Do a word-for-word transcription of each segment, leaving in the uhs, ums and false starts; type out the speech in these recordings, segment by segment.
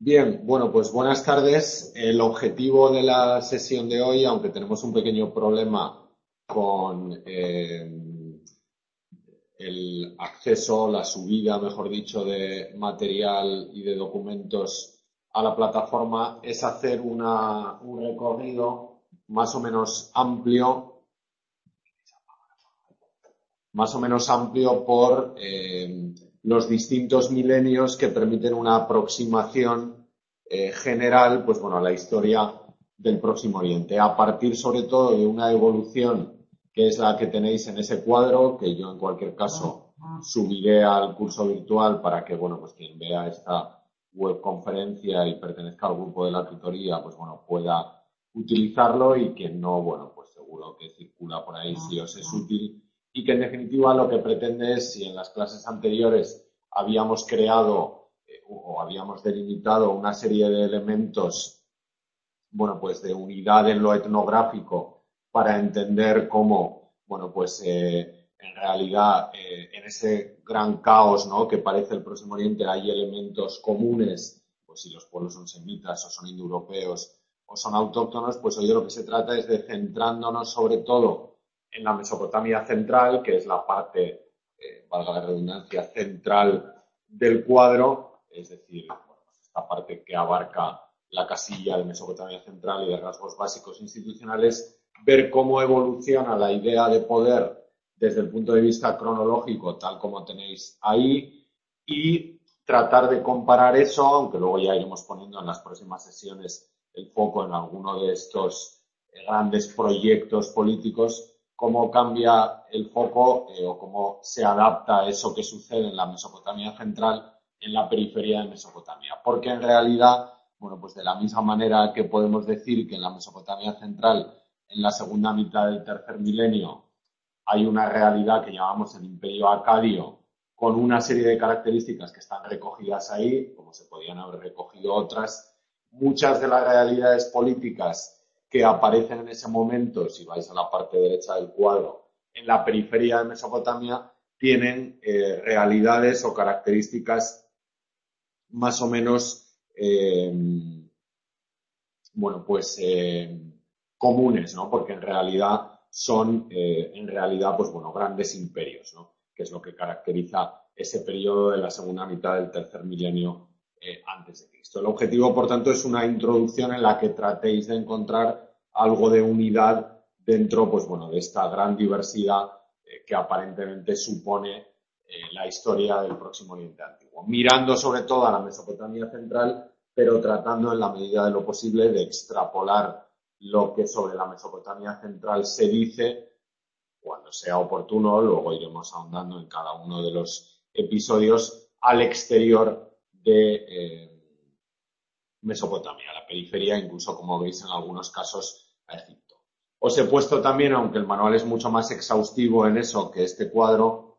Bien, bueno, pues buenas tardes. El objetivo de la sesión de hoy, aunque tenemos un pequeño problema con eh, el acceso, la subida, mejor dicho, de material y de documentos a la plataforma, es hacer una, un recorrido más o menos amplio más o menos amplio por eh, los distintos milenios que permiten una aproximación eh, general, pues bueno, a la historia del Próximo Oriente, a partir sobre todo de una evolución que es la que tenéis en ese cuadro, que yo en cualquier caso subiré al curso virtual para que, bueno, pues quien vea esta webconferencia y pertenezca al grupo de la tutoría, pues bueno, pueda utilizarlo, y quien no, bueno, pues seguro que circula por ahí si os es útil. Y que en definitiva lo que pretende es, si en las clases anteriores habíamos creado eh, o habíamos delimitado una serie de elementos, bueno, pues de unidad en lo etnográfico para entender cómo, bueno, pues eh, en realidad eh, en ese gran caos, ¿no?, que parece el Próximo Oriente, hay elementos comunes, pues si los pueblos son semitas o son indoeuropeos o son autóctonos, pues hoy de lo que se trata es de, centrándonos sobre todo en la Mesopotamia central, que es la parte, eh, valga la redundancia, central del cuadro, es decir, bueno, esta parte que abarca la casilla de Mesopotamia central y de rasgos básicos institucionales, ver cómo evoluciona la idea de poder desde el punto de vista cronológico, tal como tenéis ahí, y tratar de comparar eso, aunque luego ya iremos poniendo en las próximas sesiones el foco en alguno de estos grandes proyectos políticos, cómo cambia el foco eh, o cómo se adapta a eso que sucede en la Mesopotamia central en la periferia de Mesopotamia. Porque en realidad, bueno, pues de la misma manera que podemos decir que en la Mesopotamia central, en la segunda mitad del tercer milenio, hay una realidad que llamamos el Imperio Acadio, con una serie de características que están recogidas ahí, como se podían haber recogido otras. Muchas de las realidades políticas que aparecen en ese momento, si vais a la parte derecha del cuadro, en la periferia de Mesopotamia, tienen eh, realidades o características más o menos, eh, bueno, pues eh, comunes, ¿no? Porque en realidad son, eh, en realidad, pues bueno, grandes imperios, ¿no?, que es lo que caracteriza ese periodo de la segunda mitad del tercer milenio eh, antes de Cristo. El objetivo, por tanto, es una introducción en la que tratéis de encontrar algo de unidad dentro, pues bueno, de esta gran diversidad eh, que aparentemente supone eh, la historia del Próximo Oriente Antiguo, mirando sobre todo a la Mesopotamia central, pero tratando en la medida de lo posible de extrapolar lo que sobre la Mesopotamia central se dice cuando sea oportuno. Luego iremos ahondando en cada uno de los episodios al exterior de eh, Mesopotamia, a la periferia, incluso, como veis en algunos casos, a Egipto. Os he puesto también, aunque el manual es mucho más exhaustivo en eso que este cuadro,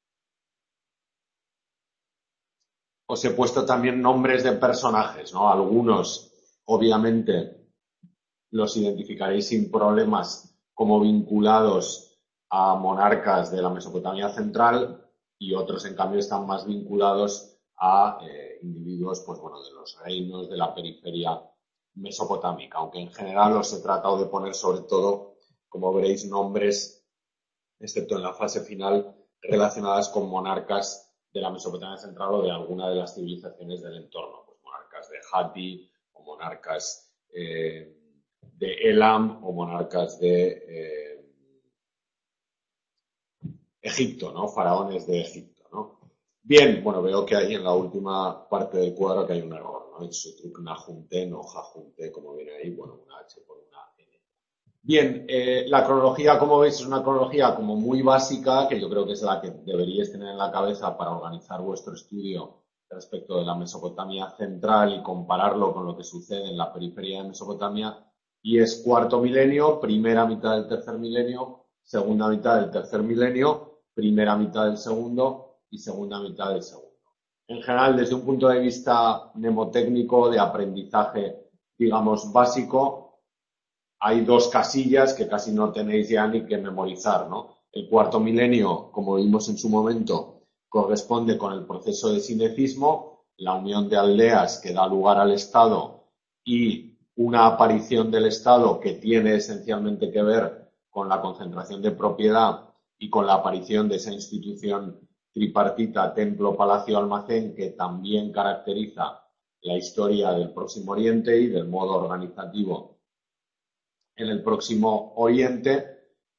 os he puesto también nombres de personajes, ¿no? Algunos, obviamente, los identificaréis sin problemas como vinculados a monarcas de la Mesopotamia central, y otros, en cambio, están más vinculados a eh, individuos, pues bueno, de los reinos de la periferia mesopotámica, aunque en general os he tratado de poner sobre todo, como veréis, nombres, excepto en la fase final, relacionadas con monarcas de la Mesopotamia central o de alguna de las civilizaciones del entorno, pues monarcas de Hatti o monarcas eh, de Elam o monarcas de eh, Egipto, ¿no? Faraones de Egipto, ¿no? Bien, bueno, veo que hay en la última parte del cuadro que hay un error, ¿no? Itsutruk Najunte, no Jajunte, como viene ahí, bueno, una H por una N. Bien, eh, la cronología, como veis, es una cronología como muy básica, que yo creo que es la que deberíais tener en la cabeza para organizar vuestro estudio respecto de la Mesopotamia central y compararlo con lo que sucede en la periferia de Mesopotamia. Y es cuarto milenio, primera mitad del tercer milenio, segunda mitad del tercer milenio, primera mitad del segundo y segunda mitad del segundo. En general, desde un punto de vista mnemotécnico, de aprendizaje, digamos, básico, hay dos casillas que casi no tenéis ya ni que memorizar, ¿no? El cuarto milenio, como vimos en su momento, corresponde con el proceso de sinecismo, la unión de aldeas que da lugar al Estado y una aparición del Estado que tiene esencialmente que ver con la concentración de propiedad y con la aparición de esa institución tripartita templo-palacio-almacén que también caracteriza la historia del Próximo Oriente y del modo organizativo en el Próximo Oriente.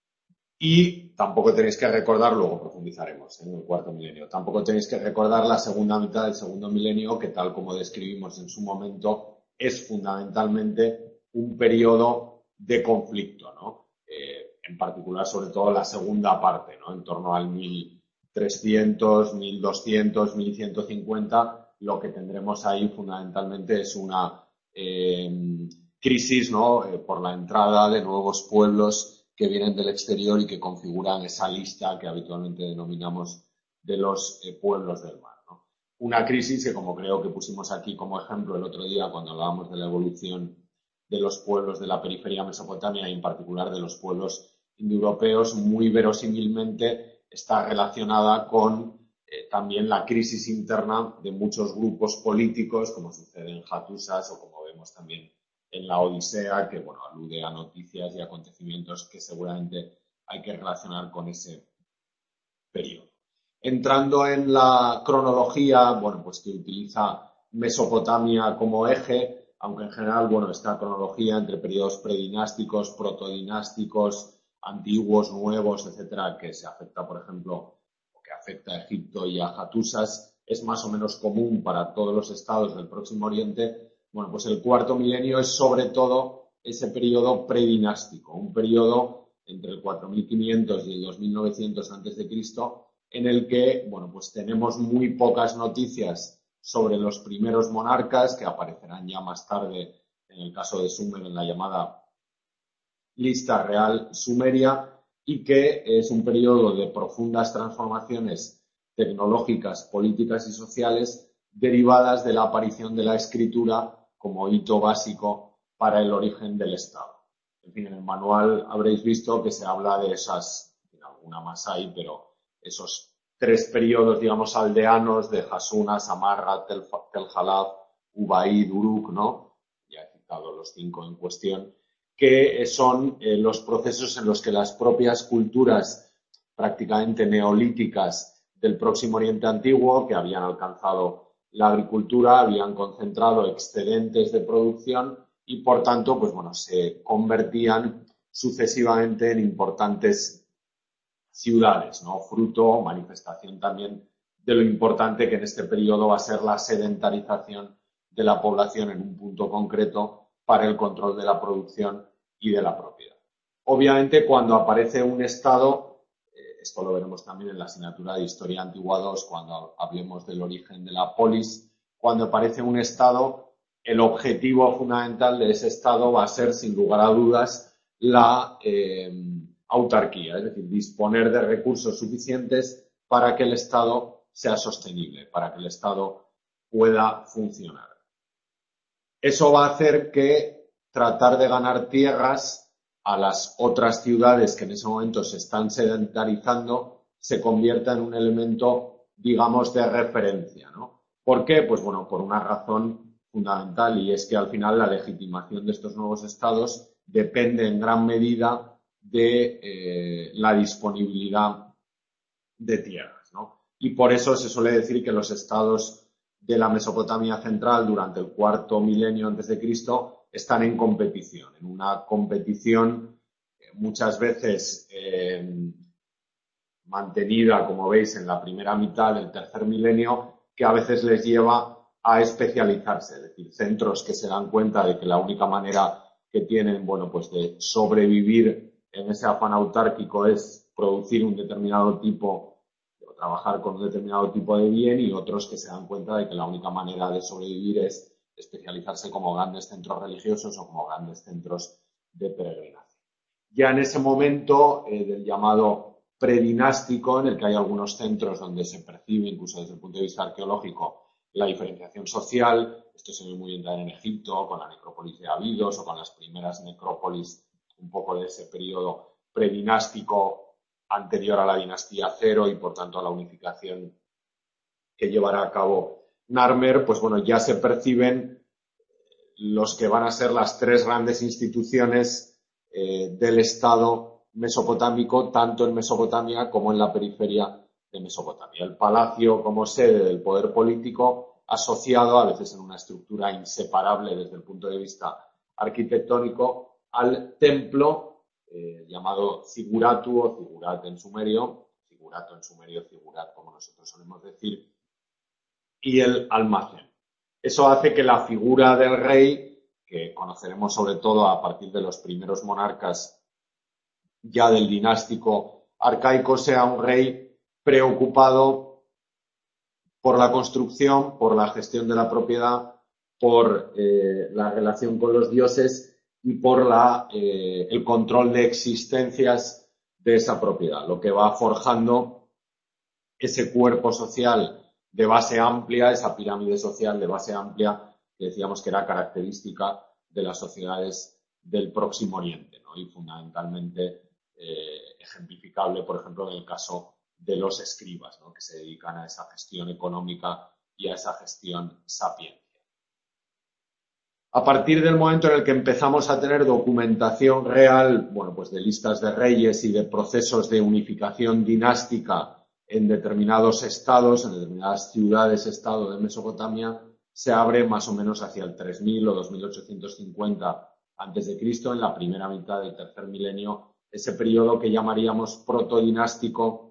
Y tampoco tenéis que recordar, luego profundizaremos en el cuarto milenio, tampoco tenéis que recordar la segunda mitad del segundo milenio, que tal como describimos en su momento, es fundamentalmente un periodo de conflicto, ¿no? Eh, en particular, sobre todo la segunda parte, ¿no? En torno al mil trescientos, mil doscientos, mil ciento cincuenta, lo que tendremos ahí fundamentalmente es una eh, crisis, ¿no? Eh, por la entrada de nuevos pueblos que vienen del exterior y que configuran esa lista que habitualmente denominamos de los eh, pueblos del mar, ¿no? Una crisis que, como creo que pusimos aquí como ejemplo el otro día cuando hablábamos de la evolución de los pueblos de la periferia mesopotamia y en particular de los pueblos indoeuropeos, muy verosímilmente está relacionada con eh, también la crisis interna de muchos grupos políticos, como sucede en Hattusas o como vemos también en la Odisea, que bueno, alude a noticias y acontecimientos que seguramente hay que relacionar con ese periodo. Entrando en la cronología, bueno, pues que utiliza Mesopotamia como eje, aunque en general, bueno, esta cronología entre periodos predinásticos, protodinásticos, antiguos, nuevos, etcétera, que se afecta, por ejemplo, o que afecta a Egipto y a Hattusas, es más o menos común para todos los estados del Próximo Oriente. Bueno, pues el cuarto milenio es sobre todo ese periodo predinástico, un periodo entre el cuatro mil quinientos y el dos mil novecientos antes de Cristo, en el que, bueno, pues tenemos muy pocas noticias sobre los primeros monarcas que aparecerán ya más tarde en el caso de Sumer en la llamada lista real sumeria y que es un periodo de profundas transformaciones tecnológicas, políticas y sociales derivadas de la aparición de la escritura como hito básico para el origen del Estado. En fin, en el manual habréis visto que se habla de esas, en alguna más hay, pero esos tres periodos, digamos, aldeanos de Hasuna, Samarra, Tel, Tel Halaf, Ubaid, Uruk, ¿no? Ya he citado los cinco en cuestión, que son eh, los procesos en los que las propias culturas prácticamente neolíticas del Próximo Oriente Antiguo, que habían alcanzado la agricultura, habían concentrado excedentes de producción y, por tanto, pues bueno, se convertían sucesivamente en importantes ciudades, ¿no? Fruto, manifestación también de lo importante que en este periodo va a ser la sedentarización de la población en un punto concreto para el control de la producción y de la propiedad. Obviamente, cuando aparece un Estado, eh, esto lo veremos también en la asignatura de Historia Antigua dos, cuando hablemos del origen de la polis, cuando aparece un Estado, el objetivo fundamental de ese Estado va a ser, sin lugar a dudas, la eh, autarquía, es decir, disponer de recursos suficientes para que el Estado sea sostenible, para que el Estado pueda funcionar. Eso va a hacer que tratar de ganar tierras a las otras ciudades que en ese momento se están sedentarizando se convierta en un elemento, digamos, de referencia, ¿no? ¿Por qué? Pues bueno, por una razón fundamental, y es que al final la legitimación de estos nuevos estados depende en gran medida de eh, la disponibilidad de tierras, ¿no? Y por eso se suele decir que los estados de la Mesopotamia central durante el cuarto milenio antes de Cristo están en competición, en una competición muchas veces eh, mantenida, como veis, en la primera mitad del tercer milenio, que a veces les lleva a especializarse, es decir, centros que se dan cuenta de que la única manera que tienen, bueno, pues de sobrevivir en ese afán autárquico es producir un determinado tipo o trabajar con un determinado tipo de bien, y otros que se dan cuenta de que la única manera de sobrevivir es especializarse como grandes centros religiosos o como grandes centros de peregrinación. Ya en ese momento eh, del llamado predinástico, en el que hay algunos centros donde se percibe, incluso desde el punto de vista arqueológico, la diferenciación social. Esto se ve muy bien en Egipto, con la necrópolis de Abidos o con las primeras necrópolis un poco de ese periodo predinástico anterior a la dinastía Cero y, por tanto, a la unificación que llevará a cabo Narmer, pues bueno, ya se perciben los que van a ser las tres grandes instituciones eh, del Estado mesopotámico, tanto en Mesopotamia como en la periferia de Mesopotamia. El palacio como sede del poder político, asociado a veces en una estructura inseparable desde el punto de vista arquitectónico al templo eh, llamado Ziguratu o Zigurat en sumerio, Zigurato en sumerio, Zigurat como nosotros solemos decir, y el almacén. Eso hace que la figura del rey, que conoceremos sobre todo a partir de los primeros monarcas ya del dinástico arcaico, sea un rey preocupado por la construcción, por la gestión de la propiedad, por eh, la relación con los dioses y por la, eh, el control de existencias de esa propiedad, lo que va forjando ese cuerpo social de base amplia, esa pirámide social de base amplia que decíamos que era característica de las sociedades del Próximo Oriente, ¿no? Y fundamentalmente eh, ejemplificable, por ejemplo, en el caso de los escribas, ¿no? Que se dedican a esa gestión económica y a esa gestión sapiencia. A partir del momento en el que empezamos a tener documentación real, bueno, pues de listas de reyes y de procesos de unificación dinástica en determinados estados, en determinadas ciudades-estado de Mesopotamia, se abre más o menos hacia el tres mil o dos mil ochocientos cincuenta antes de Cristo, en la primera mitad del tercer milenio, ese periodo que llamaríamos protodinástico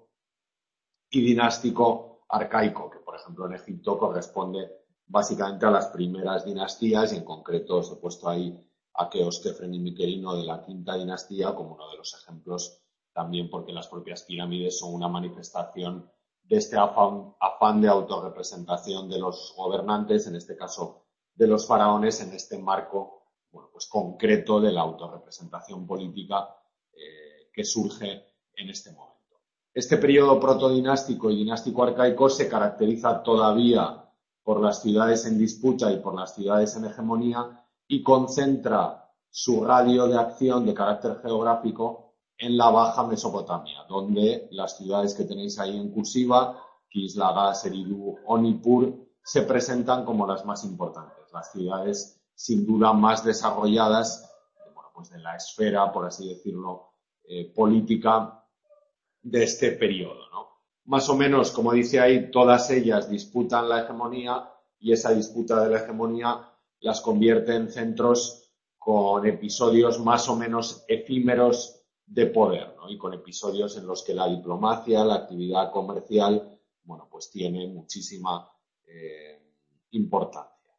y dinástico arcaico, que por ejemplo en Egipto corresponde básicamente a las primeras dinastías y en concreto os he puesto ahí a Keos, Kefren y Miquelino de la quinta dinastía como uno de los ejemplos también porque las propias pirámides son una manifestación de este afán, afán de autorrepresentación de los gobernantes, en este caso de los faraones, en este marco bueno, pues concreto de la autorrepresentación política eh, que surge en este momento. Este periodo protodinástico y dinástico arcaico se caracteriza todavía por las ciudades en disputa y por las ciudades en hegemonía y concentra su radio de acción de carácter geográfico en la Baja Mesopotamia, donde las ciudades que tenéis ahí en cursiva, Kislaga, Eridu o Nippur, se presentan como las más importantes, las ciudades sin duda más desarrolladas, bueno, pues de la esfera, por así decirlo, eh, política de este periodo, ¿no? Más o menos, como dice ahí, todas ellas disputan la hegemonía y esa disputa de la hegemonía las convierte en centros con episodios más o menos efímeros de poder, ¿no? Y con episodios en los que la diplomacia, la actividad comercial, bueno, pues tiene muchísima eh, importancia.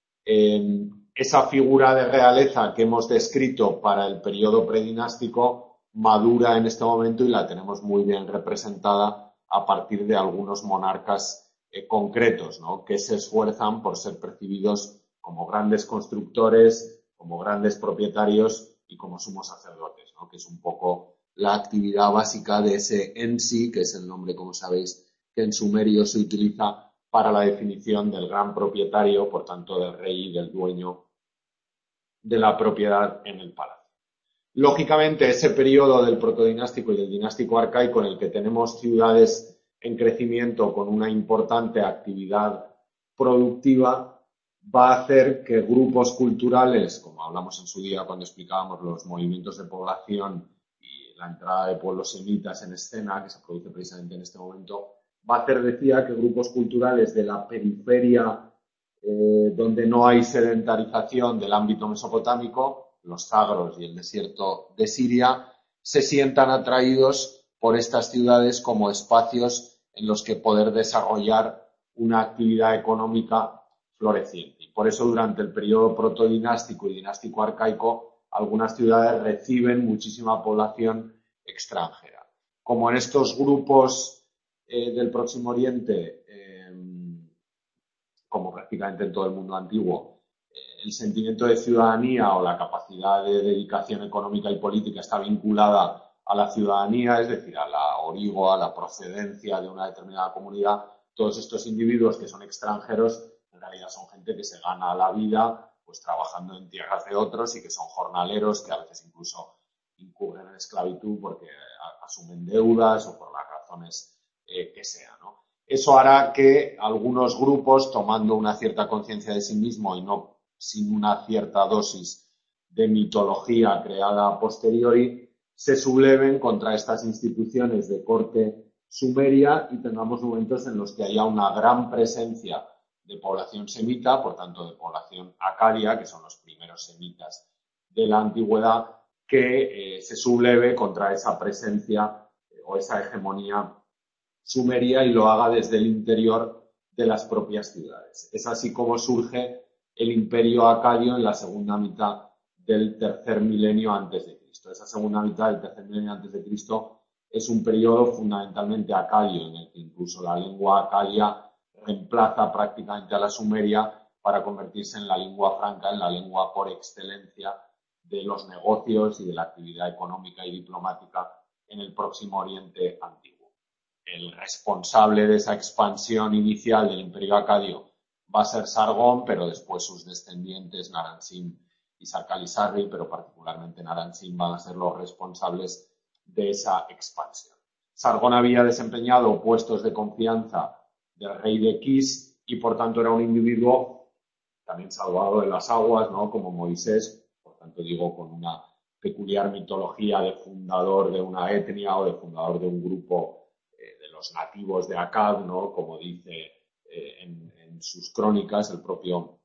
Eh, esa figura de realeza que hemos descrito para el periodo predinástico madura en este momento y la tenemos muy bien representada a partir de algunos monarcas eh, concretos, ¿no? Que se esfuerzan por ser percibidos como grandes constructores, como grandes propietarios y como sumos sacerdotes, ¿no? Que es un poco la actividad básica de ese Ensi, que es el nombre, como sabéis, que en sumerio se utiliza para la definición del gran propietario, por tanto del rey y del dueño de la propiedad en el palacio. Lógicamente, ese periodo del protodinástico y del dinástico arcaico en el que tenemos ciudades en crecimiento con una importante actividad productiva va a hacer que grupos culturales, como hablamos en su día cuando explicábamos los movimientos de población y la entrada de pueblos semitas en escena, que se produce precisamente en este momento, va a hacer, decía, que grupos culturales de la periferia eh, donde no hay sedentarización del ámbito mesopotámico, los Zagros y el desierto de Siria, se sientan atraídos por estas ciudades como espacios en los que poder desarrollar una actividad económica floreciente. Y por eso durante el periodo protodinástico y dinástico arcaico algunas ciudades reciben muchísima población extranjera. Como en estos grupos eh, del Próximo Oriente, eh, como prácticamente en todo el mundo antiguo, eh, el sentimiento de ciudadanía o la capacidad de dedicación económica y política está vinculada a la ciudadanía, es decir, a la origo, a la procedencia de una determinada comunidad. Todos estos individuos que son extranjeros en realidad son gente que se gana la vida pues trabajando en tierras de otros y que son jornaleros, que a veces incluso incurren en esclavitud porque asumen deudas o por las razones eh, que sean, ¿no? Eso hará que algunos grupos, tomando una cierta conciencia de sí mismo y no sin una cierta dosis de mitología creada a posteriori, se subleven contra estas instituciones de corte sumeria y tengamos momentos en los que haya una gran presencia de población semita, por tanto de población acadia, que son los primeros semitas de la antigüedad, que eh, se subleve contra esa presencia eh, o esa hegemonía sumeria y lo haga desde el interior de las propias ciudades. Es así como surge el imperio acadio en la segunda mitad del tercer milenio antes de Cristo. Esa segunda mitad del tercer milenio antes de Cristo es un periodo fundamentalmente acadio, en el que incluso la lengua acadia reemplaza prácticamente a la sumeria para convertirse en la lengua franca, en la lengua por excelencia de los negocios y de la actividad económica y diplomática en el Próximo Oriente antiguo. El responsable de esa expansión inicial del imperio acadio va a ser Sargón, pero después sus descendientes, Naram-Sin y Sarkali-Sarri, pero particularmente Naram-Sin, van a ser los responsables de esa expansión. Sargón había desempeñado puestos de confianza del rey de Kish y por tanto era un individuo también salvado de las aguas, ¿no? Como Moisés, por tanto digo con una peculiar mitología de fundador de una etnia o de fundador de un grupo eh, de los nativos de Akkad, ¿no? Como dice eh, en, en sus crónicas el propio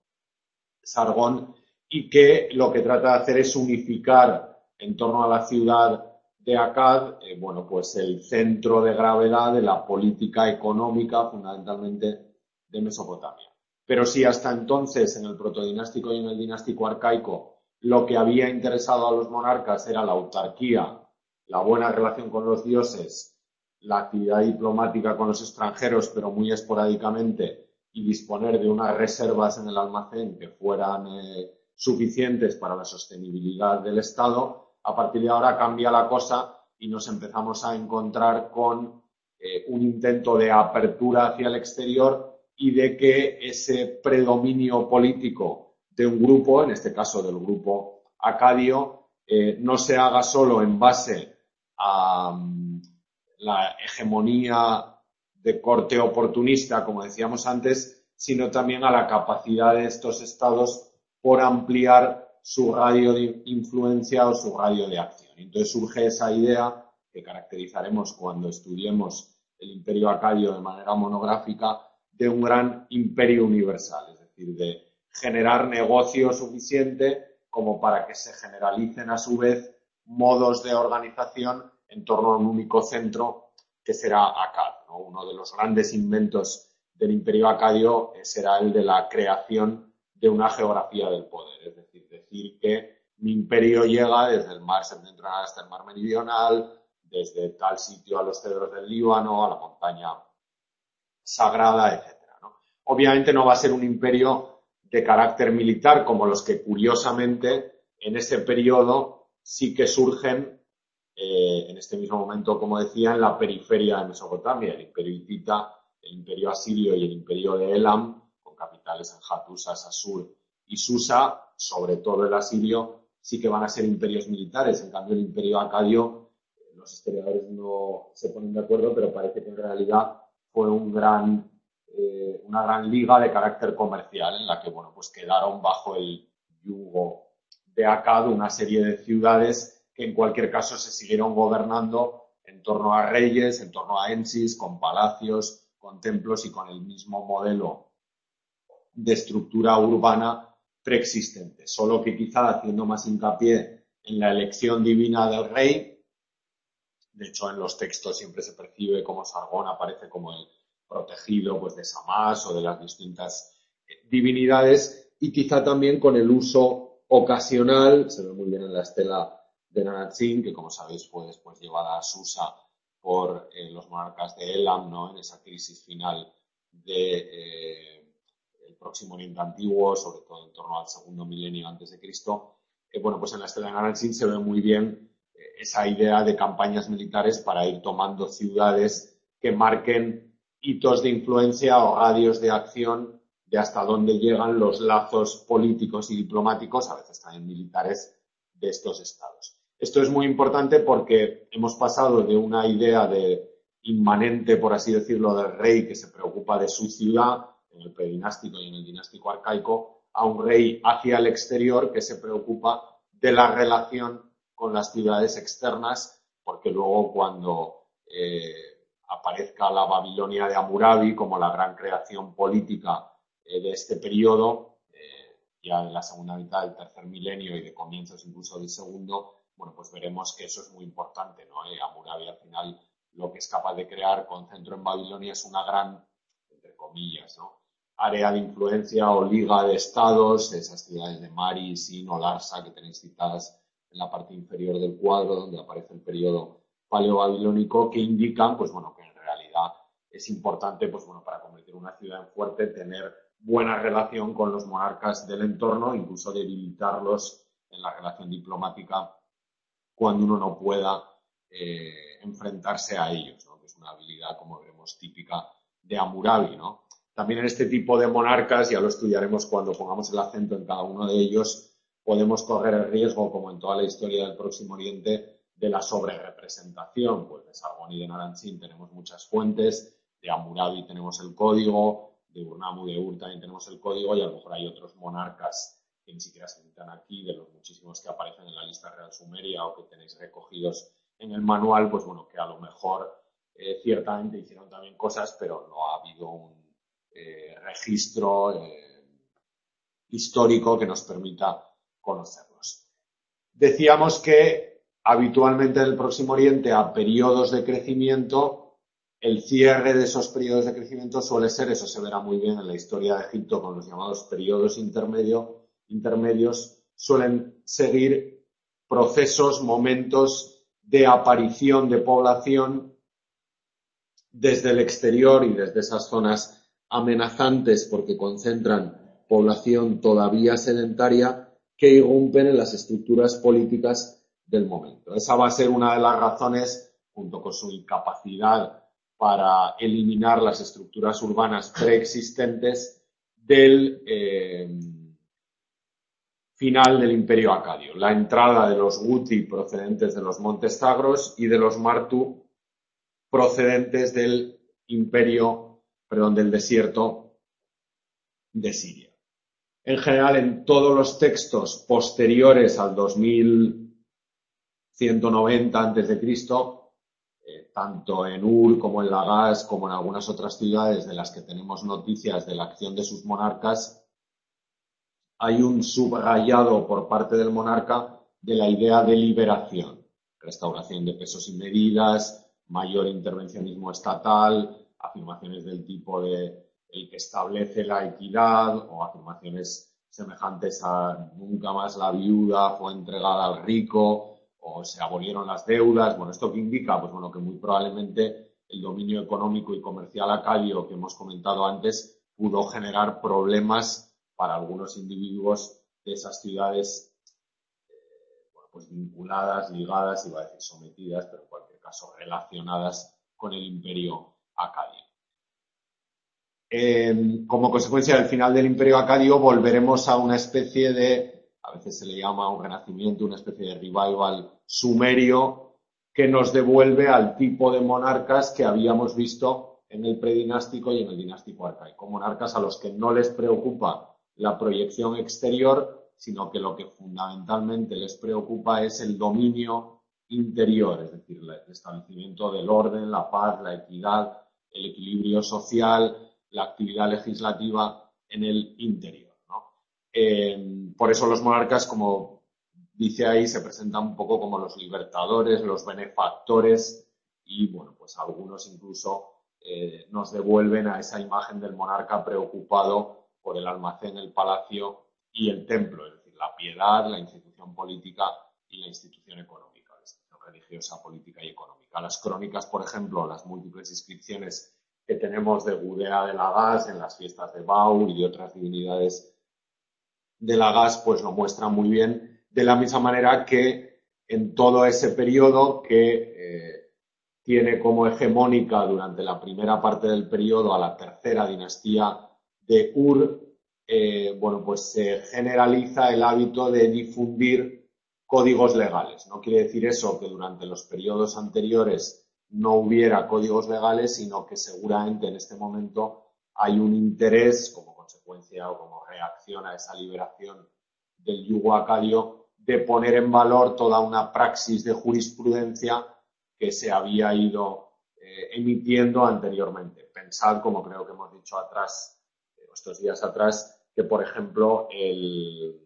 Sargón, y que lo que trata de hacer es unificar en torno a la ciudad de Akkad, eh, bueno, pues el centro de gravedad de la política económica, fundamentalmente de Mesopotamia. Pero si hasta entonces, en el protodinástico y en el dinástico arcaico, lo que había interesado a los monarcas era la autarquía, la buena relación con los dioses, la actividad diplomática con los extranjeros, pero muy esporádicamente, y disponer de unas reservas en el almacén que fueran eh, suficientes para la sostenibilidad del Estado, a partir de ahora cambia la cosa y nos empezamos a encontrar con eh, un intento de apertura hacia el exterior y de que ese predominio político de un grupo, en este caso del grupo acadio, eh, no se haga solo en base a um, la hegemonía de corte oportunista, como decíamos antes, sino también a la capacidad de estos estados por ampliar su radio de influencia o su radio de acción. Entonces surge esa idea que caracterizaremos cuando estudiemos el imperio acadio de manera monográfica de un gran imperio universal, es decir, de generar negocio suficiente como para que se generalicen a su vez modos de organización en torno a un único centro que será Akkad, ¿no? Uno de los grandes inventos del imperio acadio será el de la creación de una geografía del poder, es decir, decir que mi imperio llega desde el mar septentrional hasta el mar meridional, desde tal sitio a los cedros del Líbano, a la montaña sagrada, etcétera, ¿no? Obviamente no va a ser un imperio de carácter militar como los que curiosamente en ese periodo sí que surgen eh, en este mismo momento, como decía, en la periferia de Mesopotamia, el imperio hitita, el imperio asirio y el imperio de Elam, con capitales en Hattusa, Sasur y Susa, sobre todo el asirio, sí que van a ser imperios militares. En cambio, el imperio acadio, los historiadores no se ponen de acuerdo, pero parece que en realidad fue un gran, eh, una gran liga de carácter comercial en la que, bueno, pues quedaron bajo el yugo de Akkad una serie de ciudades que en cualquier caso se siguieron gobernando en torno a reyes, en torno a ensis, con palacios, con templos y con el mismo modelo de estructura urbana preexistente, solo que quizá haciendo más hincapié en la elección divina del rey. De hecho, en los textos siempre se percibe como Sargón aparece como el protegido pues, de Samás o de las distintas divinidades, y quizá también con el uso ocasional, se ve muy bien en la estela de Naram-Sin, que como sabéis fue después llevada a Susa por eh, los monarcas de Elam, ¿no? En esa crisis final de eh, el Próximo Oriente Antiguo, sobre todo en torno al segundo milenio antes de Cristo. Eh, bueno, pues en la estela de Naram-Sin se ve muy bien eh, esa idea de campañas militares para ir tomando ciudades que marquen hitos de influencia o radios de acción de hasta dónde llegan los lazos políticos y diplomáticos, a veces también militares, de estos estados. Esto es muy importante porque hemos pasado de una idea de inmanente, por así decirlo, del rey que se preocupa de su ciudad, en el predinástico y en el dinástico arcaico, a un rey hacia el exterior que se preocupa de la relación con las ciudades externas, porque luego cuando eh, aparezca la Babilonia de Hammurabi como la gran creación política eh, de este periodo, eh, ya en la segunda mitad del tercer milenio y de comienzos incluso del segundo, bueno, pues veremos que eso es muy importante, ¿no? Eh, Hammurabi al final lo que es capaz de crear con centro en Babilonia es una gran, entre comillas, ¿no?, área de influencia o liga de estados, esas ciudades de Mari, Sin o Larsa que tenéis citadas en la parte inferior del cuadro, donde aparece el periodo paleobabilónico, que indican, pues bueno, que en realidad es importante, pues bueno, para convertir una ciudad en fuerte, tener buena relación con los monarcas del entorno, incluso debilitarlos en la relación diplomática cuando uno no pueda eh, enfrentarse a ellos, ¿no?, que es una habilidad, como veremos, típica de Hammurabi, ¿no? También en este tipo de monarcas, ya lo estudiaremos cuando pongamos el acento en cada uno de ellos, podemos correr el riesgo, como en toda la historia del Próximo Oriente, de la sobrerepresentación. Pues de Sargón y de Naranjin tenemos muchas fuentes, de Hammurabi tenemos el código, de Urnam y de Ur también tenemos el código, y a lo mejor hay otros monarcas que ni siquiera se citan aquí, de los muchísimos que aparecen en la lista real sumeria o que tenéis recogidos en el manual, pues bueno, que a lo mejor eh, ciertamente hicieron también cosas, pero no ha habido un eh, registro eh, histórico que nos permita conocerlos. Decíamos que habitualmente en el Próximo Oriente, a periodos de crecimiento, el cierre de esos periodos de crecimiento suele ser, eso se verá muy bien en la historia de Egipto con los llamados periodos intermedio, intermedios, suelen seguir procesos, momentos de aparición de población desde el exterior y desde esas zonas amenazantes porque concentran población todavía sedentaria que irrumpen en las estructuras políticas del momento. Esa va a ser una de las razones, junto con su incapacidad para eliminar las estructuras urbanas preexistentes, del eh, final del Imperio Acadio. La entrada de los Guti procedentes de los Montes Zagros y de los Martu procedentes del imperio, perdón, del desierto de Siria. En general, en todos los textos posteriores al dos mil ciento noventa antes de Cristo, eh, tanto en Ur como en Lagash, como en algunas otras ciudades de las que tenemos noticias de la acción de sus monarcas, hay un subrayado por parte del monarca de la idea de liberación, restauración de pesos y medidas, mayor intervencionismo estatal, afirmaciones del tipo de el que establece la equidad o afirmaciones semejantes a nunca más la viuda fue entregada al rico o se abolieron las deudas. Bueno, ¿esto qué indica? Pues bueno, que muy probablemente el dominio económico y comercial acadio que hemos comentado antes pudo generar problemas para algunos individuos de esas ciudades eh, bueno, pues vinculadas, ligadas, iba a decir sometidas, pero en cualquier caso relacionadas con el imperio acadio. Eh, como consecuencia del final del imperio acadio volveremos a una especie de, a veces se le llama un renacimiento, una especie de revival sumerio que nos devuelve al tipo de monarcas que habíamos visto en el predinástico y en el dinástico arcaico. Monarcas a los que no les preocupa la proyección exterior, sino que lo que fundamentalmente les preocupa es el dominio interior, es decir, el establecimiento del orden, la paz, la equidad, el equilibrio social, la actividad legislativa en el interior, ¿no? Eh, por eso los monarcas, como dice ahí, se presentan un poco como los libertadores, los benefactores y, bueno, pues algunos incluso eh, nos devuelven a esa imagen del monarca preocupado por el almacén, el palacio y el templo, es decir, la piedad, la institución política y la institución económica, la institución religiosa, política y económica. Las crónicas, por ejemplo, las múltiples inscripciones que tenemos de Gudea de Lagash en las fiestas de Baur y de otras divinidades de Lagash, pues lo muestran muy bien, de la misma manera que en todo ese periodo que eh, tiene como hegemónica durante la primera parte del periodo a la tercera dinastía de Ur, eh, bueno, pues se generaliza el hábito de difundir códigos legales. No quiere decir eso que durante los periodos anteriores no hubiera códigos legales, sino que seguramente en este momento hay un interés, como consecuencia o como reacción a esa liberación del yugo acadio, de poner en valor toda una praxis de jurisprudencia que se había ido eh, emitiendo anteriormente. Pensad, como creo que hemos dicho atrás, eh, estos días atrás, que por ejemplo el,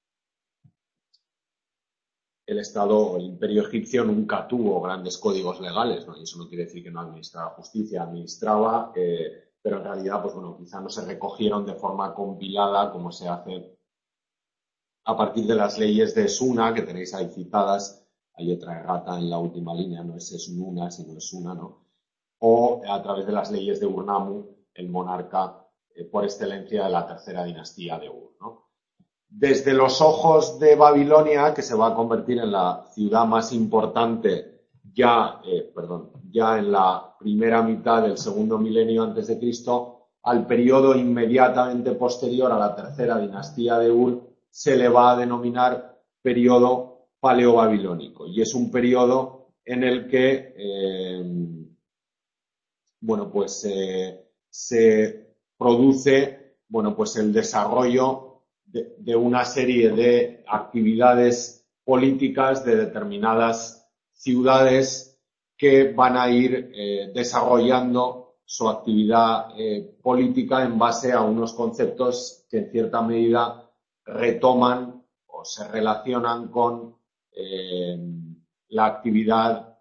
el Estado o el Imperio egipcio nunca tuvo grandes códigos legales, ¿no? Y eso no quiere decir que no administraba justicia, administraba, eh, pero en realidad, pues bueno, quizá no se recogieron de forma compilada como se hace a partir de las leyes de Suna, que tenéis ahí citadas. Hay otra errata en la última línea, no es Esnuna, sino es Suna, ¿no? O a través de las leyes de Ur-Nammu, el monarca eh, por excelencia de la tercera dinastía de Ur, ¿no? Desde los ojos de Babilonia, que se va a convertir en la ciudad más importante ya, eh, perdón, ya en la primera mitad del segundo milenio antes de Cristo, al periodo inmediatamente posterior a la tercera dinastía de Ur, se le va a denominar periodo paleobabilónico. Y es un periodo en el que, eh, bueno, pues eh, se produce, bueno, pues el desarrollo de, de una serie de actividades políticas de determinadas ciudades que van a ir eh, desarrollando su actividad eh, política en base a unos conceptos que en cierta medida retoman o se relacionan con eh, la actividad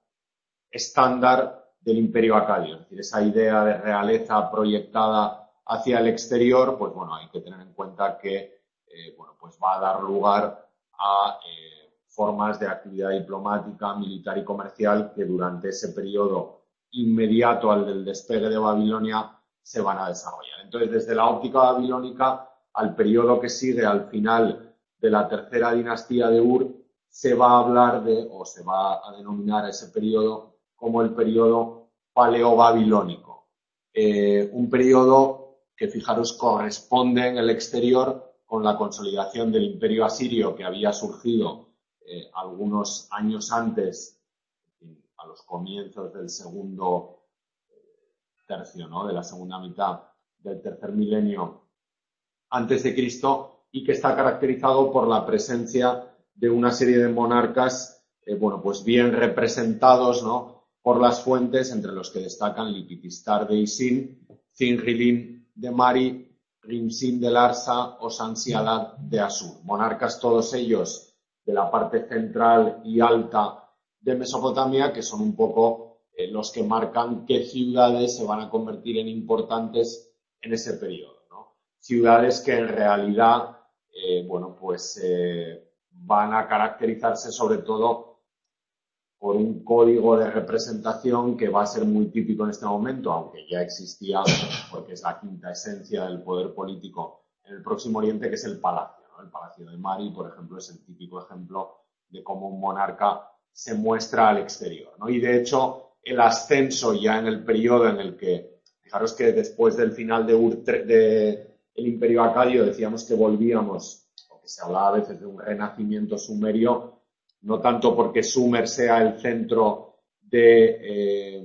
estándar del Imperio acadio. Es decir, esa idea de realeza proyectada hacia el exterior, pues bueno, hay que tener en cuenta que eh, bueno, pues va a dar lugar a eh, formas de actividad diplomática, militar y comercial que durante ese periodo inmediato al del despegue de Babilonia se van a desarrollar. Entonces, desde la óptica babilónica, al periodo que sigue al final de la tercera dinastía de Ur, se va a hablar de, o se va a denominar a ese periodo como el periodo paleobabilónico. Eh, un periodo que, fijaros, corresponde en el exterior con la consolidación del Imperio asirio que había surgido eh, algunos años antes, a los comienzos del segundo tercio, ¿no? De la segunda mitad del tercer milenio antes de Cristo, y que está caracterizado por la presencia de una serie de monarcas, eh, bueno, pues bien representados, ¿no? Por las fuentes, entre los que destacan Lipitistar de Isin, Zinrilin de Mari, Rimsin de Larsa o Sansialat de Asur. Monarcas todos ellos de la parte central y alta de Mesopotamia, que son un poco eh, los que marcan qué ciudades se van a convertir en importantes en ese periodo, ¿no? Ciudades que en realidad, eh, bueno, pues eh, van a caracterizarse sobre todo por un código de representación que va a ser muy típico en este momento, aunque ya existía, porque es la quinta esencia del poder político en el Próximo Oriente, que es el palacio, ¿no? El Palacio de Mari, por ejemplo, es el típico ejemplo de cómo un monarca se muestra al exterior, ¿no? Y de hecho, el ascenso ya en el periodo en el que, fijaros que después del final de, Ur, de el Imperio Acadio decíamos que volvíamos, o que se hablaba a veces de un renacimiento sumerio, no tanto porque Sumer sea el centro de eh,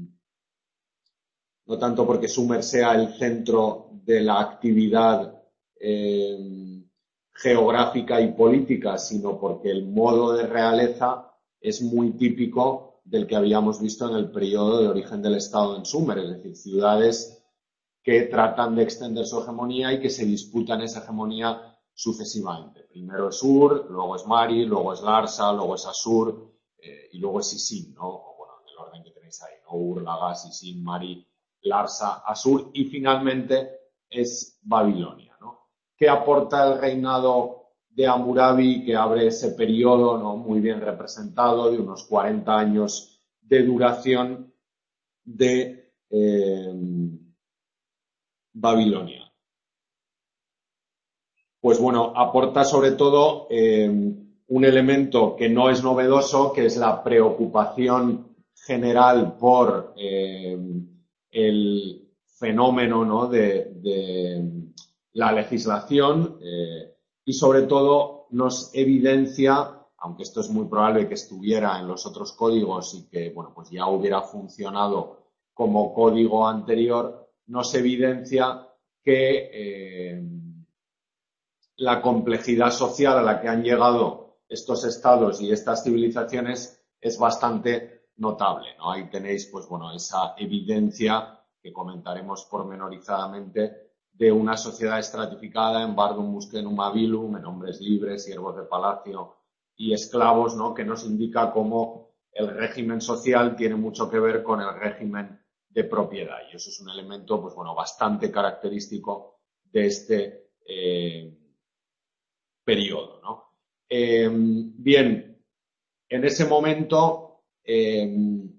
no tanto porque Sumer sea el centro de la actividad eh, geográfica y política, sino porque el modo de realeza es muy típico del que habíamos visto en el periodo de origen del Estado en Sumer, es decir, ciudades que tratan de extender su hegemonía y que se disputan esa hegemonía sucesivamente. Primero es Ur, luego es Mari, luego es Larsa, luego es Asur eh, y luego es Isin, ¿no? O bueno, en el orden que tenéis ahí, ¿no? Ur, Lagash, Isin, Mari, Larsa, Asur y finalmente es Babilonia, ¿no? ¿Qué aporta el reinado de Hammurabi, que abre ese periodo, ¿no? Muy bien representado, de unos cuarenta años de duración de eh, Babilonia? Pues bueno, aporta sobre todo eh, un elemento que no es novedoso, que es la preocupación general por eh, el fenómeno, ¿no? de, de la legislación eh, y sobre todo nos evidencia aunque esto es muy probable que estuviera en los otros códigos y que, bueno, pues ya hubiera funcionado como código anterior, nos evidencia que eh, la complejidad social a la que han llegado estos estados y estas civilizaciones es bastante notable, ¿no? Ahí tenéis, pues bueno, esa evidencia que comentaremos pormenorizadamente de una sociedad estratificada en Bardum Muscenum Abilum, en hombres libres, siervos de palacio y esclavos, ¿no? Que nos indica cómo el régimen social tiene mucho que ver con el régimen de propiedad. Y eso es un elemento, pues bueno, bastante característico de este eh, periodo, ¿no? Eh, bien, en ese momento eh,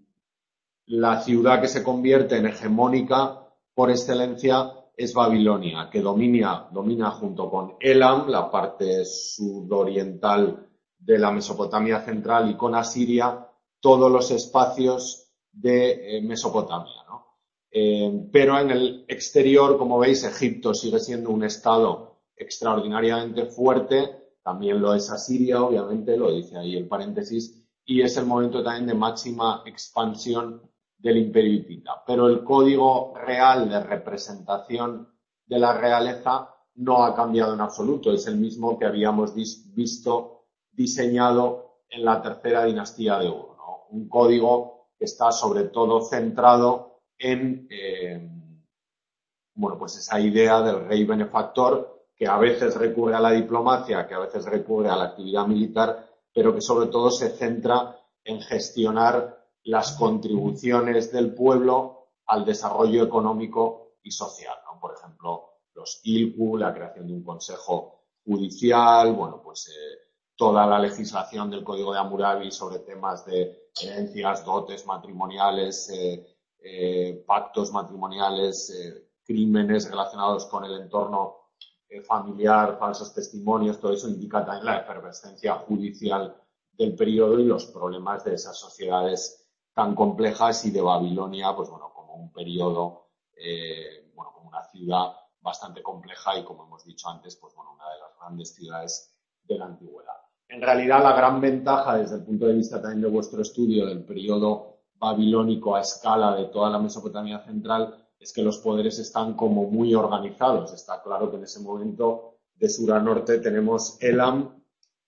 la ciudad que se convierte en hegemónica por excelencia es Babilonia, que domina, domina junto con Elam, la parte sudoriental de la Mesopotamia central, y con Asiria, todos los espacios de eh, Mesopotamia, ¿no? Eh, pero en el exterior, como veis, Egipto sigue siendo un estado extraordinariamente fuerte, también lo es Asiria, obviamente, lo dice ahí el paréntesis, y es el momento también de máxima expansión del imperio hitita. Pero el código real de representación de la realeza no ha cambiado en absoluto, es el mismo que habíamos visto diseñado en la tercera dinastía de Ur, ¿no? Un código que está sobre todo centrado en eh, bueno, pues esa idea del rey benefactor que a veces recurre a la diplomacia, que a veces recurre a la actividad militar, pero que sobre todo se centra en gestionar las contribuciones del pueblo al desarrollo económico y social, ¿no? Por ejemplo, los ilku, la creación de un consejo judicial, bueno, pues eh, toda la legislación del Código de Hammurabi sobre temas de herencias, dotes matrimoniales, eh, eh, pactos matrimoniales, eh, crímenes relacionados con el entorno eh, familiar, falsos testimonios, todo eso indica también la efervescencia judicial del periodo y los problemas de esas sociedades tan complejas y de Babilonia, pues bueno, como un periodo, eh, bueno, como una ciudad bastante compleja y, como hemos dicho antes, pues bueno, una de las grandes ciudades de la antigüedad. En realidad, la gran ventaja desde el punto de vista también de vuestro estudio del periodo babilónico a escala de toda la Mesopotamia central es que los poderes están como muy organizados. Está claro que en ese momento, de sur a norte, tenemos Elam,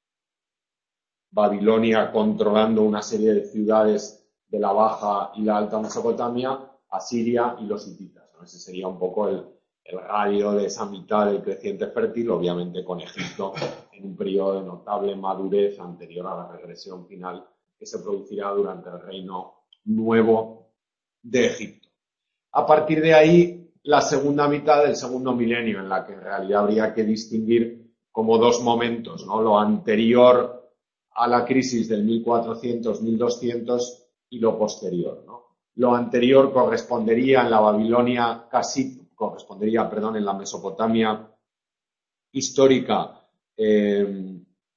Babilonia controlando una serie de ciudades de la Baja y la Alta Mesopotamia, Asiria y los hititas, ¿no? Ese sería un poco el, el radio de esa mitad del creciente fértil, obviamente con Egipto en un periodo de notable madurez anterior a la regresión final que se producirá durante el reino nuevo de Egipto. A partir de ahí, la segunda mitad del segundo milenio, en la que en realidad habría que distinguir como dos momentos, ¿no? Lo anterior a la crisis del mil cuatrocientos mil doscientos y lo posterior, ¿no? Lo anterior correspondería en la Babilonia casi, correspondería, perdón, en la Mesopotamia histórica, eh,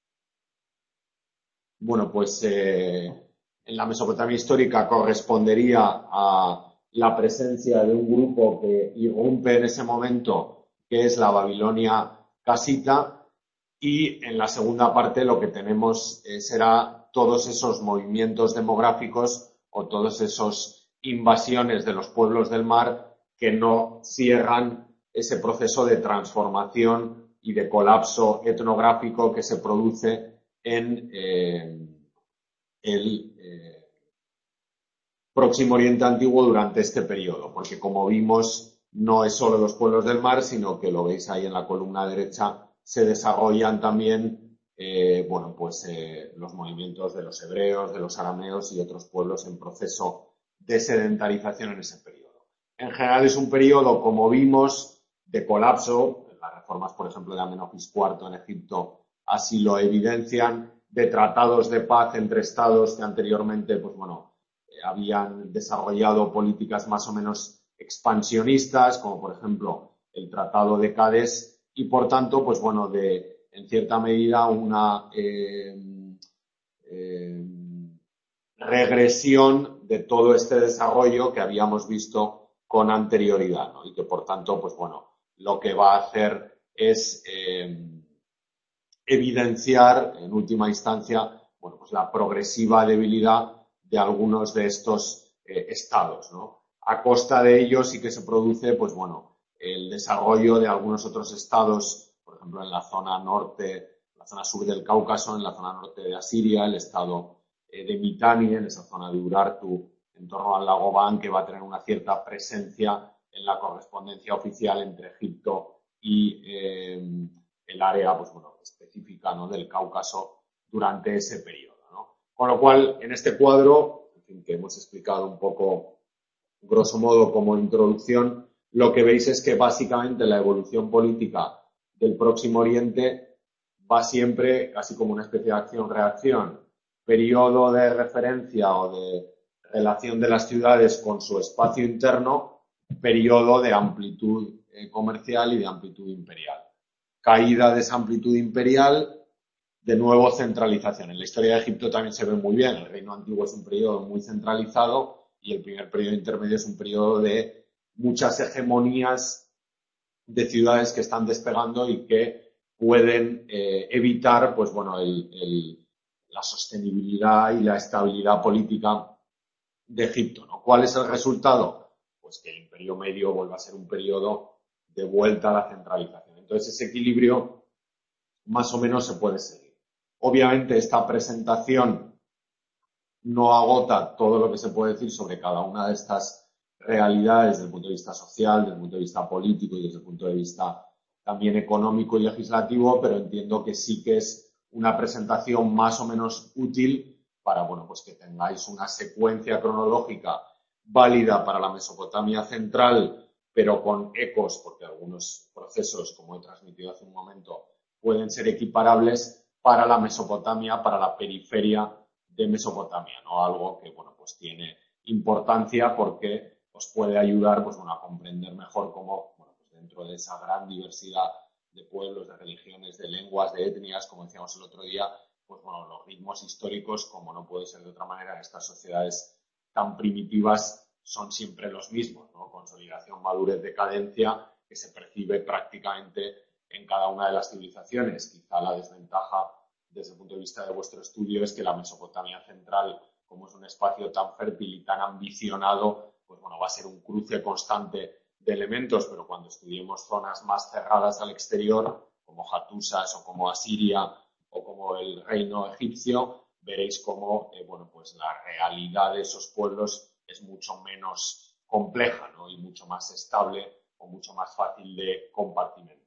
bueno, pues eh, en la Mesopotamia histórica correspondería a la presencia de un grupo que irrumpe en ese momento, que es la Babilonia casita, y en la segunda parte lo que tenemos eh, será todos esos movimientos demográficos o todos esos invasiones de los pueblos del mar que no cierran ese proceso de transformación y de colapso etnográfico que se produce en eh, el eh, Próximo Oriente Antiguo durante este periodo, porque como vimos no es solo los pueblos del mar, sino que lo veis ahí en la columna derecha, se desarrollan también eh, bueno, pues, eh, los movimientos de los hebreos, de los arameos y otros pueblos en proceso de sedentarización en ese periodo. En general es un periodo, como vimos, de colapso. Las reformas, por ejemplo, de Amenofis cuarto en Egipto así lo evidencian, de tratados de paz entre estados que anteriormente, pues bueno, habían desarrollado políticas más o menos expansionistas, como por ejemplo el Tratado de Cadés, y por tanto, pues bueno, de en cierta medida una eh, eh, regresión de todo este desarrollo que habíamos visto con anterioridad, ¿no? Y que por tanto, pues bueno, lo que va a hacer es eh, evidenciar en última instancia bueno, pues la progresiva debilidad de algunos de estos eh, estados, ¿no? A costa de ello sí que se produce, pues bueno, el desarrollo de algunos otros estados, por ejemplo, en la zona norte, en la zona sur del Cáucaso, en la zona norte de Asiria, el estado eh, de Mitanni, en esa zona de Urartu, en torno al lago Van, que va a tener una cierta presencia en la correspondencia oficial entre Egipto y eh, el área, pues bueno, específica, ¿no?, del Cáucaso durante ese periodo, ¿no? Con lo cual, en este cuadro, en fin, que hemos explicado un poco, grosso modo, como introducción, lo que veis es que básicamente la evolución política del Próximo Oriente va siempre casi como una especie de acción-reacción, periodo de referencia o de relación de las ciudades con su espacio interno, periodo de amplitud eh, comercial y de amplitud imperial. Caída de esa amplitud imperial, de nuevo centralización. En la historia de Egipto también se ve muy bien. El reino antiguo es un periodo muy centralizado y el primer periodo intermedio es un periodo de muchas hegemonías de ciudades que están despegando y que pueden eh, evitar, pues bueno, el, el, la sostenibilidad y la estabilidad política de Egipto, ¿no? ¿Cuál es el resultado? Pues que el Imperio Medio vuelva a ser un periodo de vuelta a la centralización. Entonces, ese equilibrio más o menos se puede seguir. Obviamente, esta presentación no agota todo lo que se puede decir sobre cada una de estas realidades desde el punto de vista social, desde el punto de vista político y desde el punto de vista también económico y legislativo, pero entiendo que sí que es una presentación más o menos útil para, bueno, pues que tengáis una secuencia cronológica válida para la Mesopotamia central, pero con ecos, porque algunos procesos, como he transmitido hace un momento, pueden ser equiparables para la Mesopotamia, para la periferia de Mesopotamia, ¿no? Algo que, bueno, pues tiene importancia porque os puede ayudar, pues, bueno, a comprender mejor cómo, bueno, pues dentro de esa gran diversidad de pueblos, de religiones, de lenguas, de etnias, como decíamos el otro día, pues, bueno, los ritmos históricos, como no puede ser de otra manera en estas sociedades tan primitivas, son siempre los mismos, ¿no? Consolidación, madurez, decadencia, que se percibe prácticamente en cada una de las civilizaciones. Quizá la desventaja desde el punto de vista de vuestro estudio es que la Mesopotamia central, como es un espacio tan fértil y tan ambicionado, pues bueno, va a ser un cruce constante de elementos, pero cuando estudiemos zonas más cerradas al exterior, como Hattusas o como Asiria o como el reino egipcio, veréis cómo, eh, bueno, pues la realidad de esos pueblos es mucho menos compleja, ¿no? Y mucho más estable o mucho más fácil de compartimentar.